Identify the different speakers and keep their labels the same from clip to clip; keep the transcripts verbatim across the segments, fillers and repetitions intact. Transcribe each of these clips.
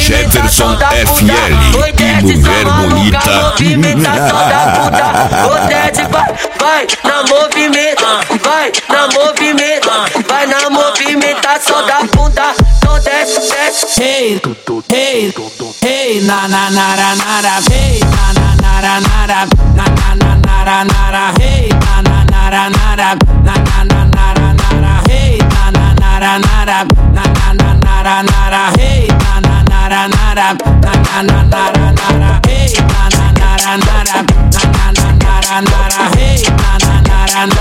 Speaker 1: Jefferson F L e Mulher Bonita.
Speaker 2: Movimentação da bunda. O Ted vai, vai na movimento, vai na movimento, vai na movimentação da bunda. Então desce, desce.
Speaker 3: Hey, hey, hey, na na na na na, hey, na na na na na, na na na na na, hey, na na na na na, na na na na na, hey, na na na na na, na na na na na, hey, na na na na na, na na na na na, hey, na na na na na, na na na na na, hey, na na na na na, na na na na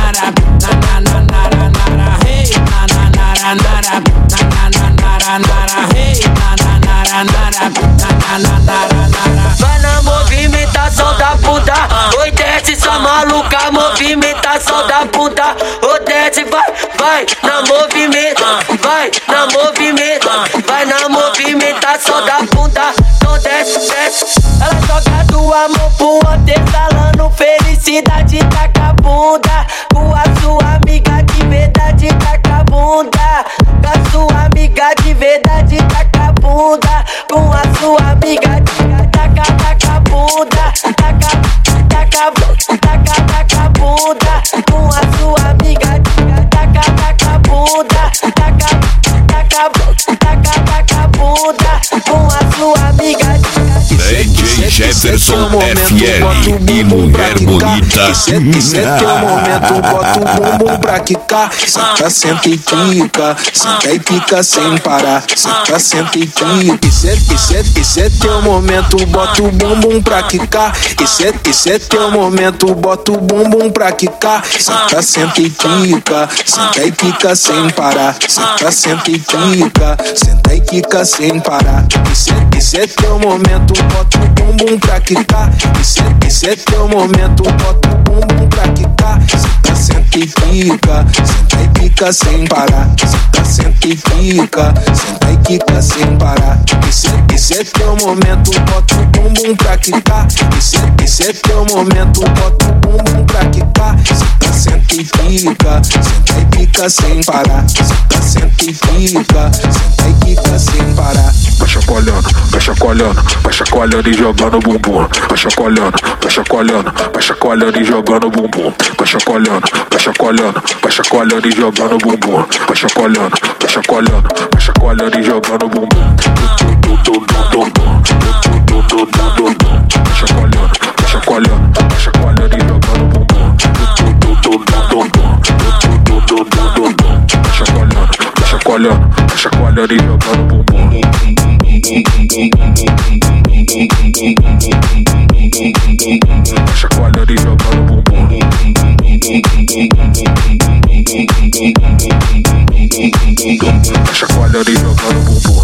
Speaker 3: na, hey, na na na na na, na na na na na, hey, na na na na na.
Speaker 2: Vai na movimentação da bunda, oi desce sua maluca, movimentação da bunda. O desce vai, vai na movimento, vai na movimento, vai na movimentação da bunda. Então desce, desce. Ela joga do amor pro outro, exalando felicidade, taca a bunda. Com a sua amiga de verdade, taca a bunda. Com a sua amiga de verdade, taca a bunda. Com a sua amiga de taca, taca a bunda. Taca, taca, taca, taca a bunda. Com a sua amiga de taca, taca a bunda. Taca, taca, taca, taca a bunda. Com a sua amiga de
Speaker 1: D J Jefferson F L e Mulher Bonita.
Speaker 4: Esse é teu momento, bota o bumbum pra quicar. Senta, senta e quica, senta e quica sem parar. Senta, senta e quica. Esse é, esse é, esse é teu momento, bota o bumbum pra quicar. Esse é, esse é teu momento, bota o bumbum pra quicar. Senta, senta e quica, senta e quica sem parar. Senta, senta e quica, senta e quica sem parar. Esse é, esse é teu momento, bota o bumbum pra quicar. Esse é, esse é teu momento, bota o bumbum pra quicar. Senta, senta e quica, senta e quica sem parar. Senta, senta e quica, senta e quica sem parar. Esse é, esse é teu momento, bota o bumbum pra quicar. Esse é, esse é teu momento, bota o bumbum pra quicar. Senta, senta e quica, senta e quica sem parar. Senta, senta e quica, senta e quica sem parar.
Speaker 5: Vai chacoalhando, vai chacoalhando, vai chacoalhando e jogando bumbum. Vai chacoalhando, vai chacoalhando, vai chacoalhando e jogando bumbum. Vai chacoalhando, vai chacoalhando, vai chacoalhando e jogando bumbum. Vai chacoalhando, vai chacoalhando, vai chacoalhando e jogando bumbum. Vai chacoalhando, vai chacoalhando, vai chacoalhando e jogando bumbum. Vai chacoalhando, vai chacoalhando, vai chacoalhando e jogando bumbum. Vai chacoalhando e jogando bumbum. Vai chacoalhando e jogando bumbum.